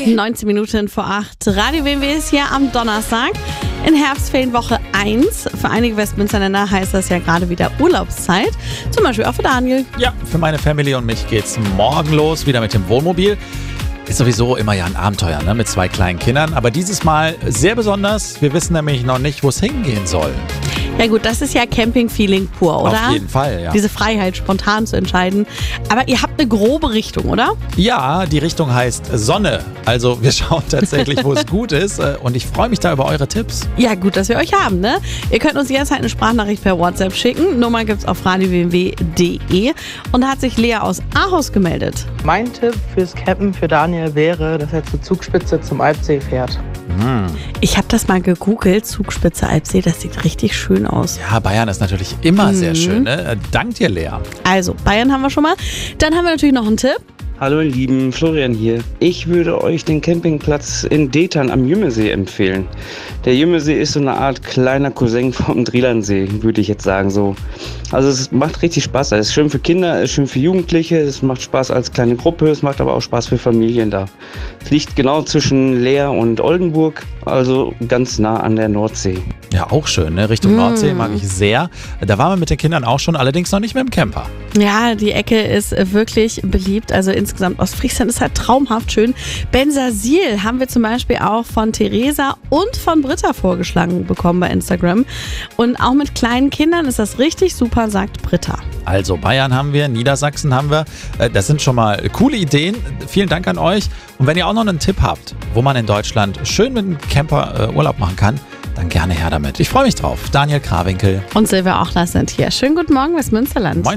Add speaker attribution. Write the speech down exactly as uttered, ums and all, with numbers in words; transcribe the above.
Speaker 1: neunzehn Minuten vor acht. Radio W M W ist hier am Donnerstag in Herbstferienwoche eins. Für einige Westmünsterländer heißt das ja gerade wieder Urlaubszeit. Zum Beispiel auch für Daniel.
Speaker 2: Ja, für meine Family und mich geht's morgen los, wieder mit dem Wohnmobil. Ist sowieso immer ja ein Abenteuer, ne, mit zwei kleinen Kindern. Aber dieses Mal sehr besonders. Wir wissen nämlich noch nicht, wo es hingehen soll.
Speaker 1: Ja gut, das ist ja Camping-Feeling pur, oder?
Speaker 2: Auf jeden Fall, ja.
Speaker 1: Diese Freiheit, spontan zu entscheiden. Aber ihr habt eine grobe Richtung, oder?
Speaker 2: Ja, die Richtung heißt Sonne. Also wir schauen tatsächlich, wo es gut ist. Und ich freue mich da über eure Tipps.
Speaker 1: Ja, gut, dass wir euch haben, ne? Ihr könnt uns jederzeit eine Sprachnachricht per WhatsApp schicken. Nummer gibt's auf radio w m w punkt d e. Und da hat sich Lea aus Ahaus gemeldet.
Speaker 3: Mein Tipp fürs Campen für Daniel wäre, dass er zur Zugspitze zum Alpsee fährt.
Speaker 2: Hm.
Speaker 1: Ich habe das mal gegoogelt, Zugspitze Alpsee, das sieht richtig schön aus.
Speaker 2: Ja, Bayern ist natürlich immer
Speaker 1: Mhm.
Speaker 2: sehr schön. Ne? Dank dir, Lea.
Speaker 1: Also, Bayern haben wir schon mal. Dann haben wir natürlich noch einen Tipp.
Speaker 4: Hallo ihr Lieben, Florian hier. Ich würde euch den Campingplatz in Detern am Jümmesee empfehlen. Der Jümmesee ist so eine Art kleiner Cousin vom Drielandsee, würde ich jetzt sagen so. Also es macht richtig Spaß. Es ist schön für Kinder, es ist schön für Jugendliche, es macht Spaß als kleine Gruppe, es macht aber auch Spaß für Familien da. Es liegt genau zwischen Leer und Oldenburg, also ganz nah an der Nordsee.
Speaker 2: Ja, auch schön, ne? Richtung
Speaker 1: Mm.
Speaker 2: Nordsee mag ich sehr. Da waren wir mit den Kindern auch schon, allerdings noch nicht mit dem Camper.
Speaker 1: Ja, die Ecke ist wirklich beliebt. Also insgesamt Ostfriesland ist halt traumhaft schön. Bensersiel haben wir zum Beispiel auch von Theresa und von Britta vorgeschlagen bekommen bei Instagram. Und auch mit kleinen Kindern ist das richtig super, sagt Britta.
Speaker 2: Also Bayern haben wir, Niedersachsen haben wir. Äh, Das sind schon mal coole Ideen. Vielen Dank an euch. Und wenn ihr auch noch einen Tipp habt, wo man in Deutschland schön mit einem Camper äh, Urlaub machen kann, dann gerne her damit. Ich freue mich drauf. Daniel Krawinkel.
Speaker 1: Und Silvia Ochler sind hier. Schönen guten Morgen, Westmünsterland.
Speaker 2: Moin.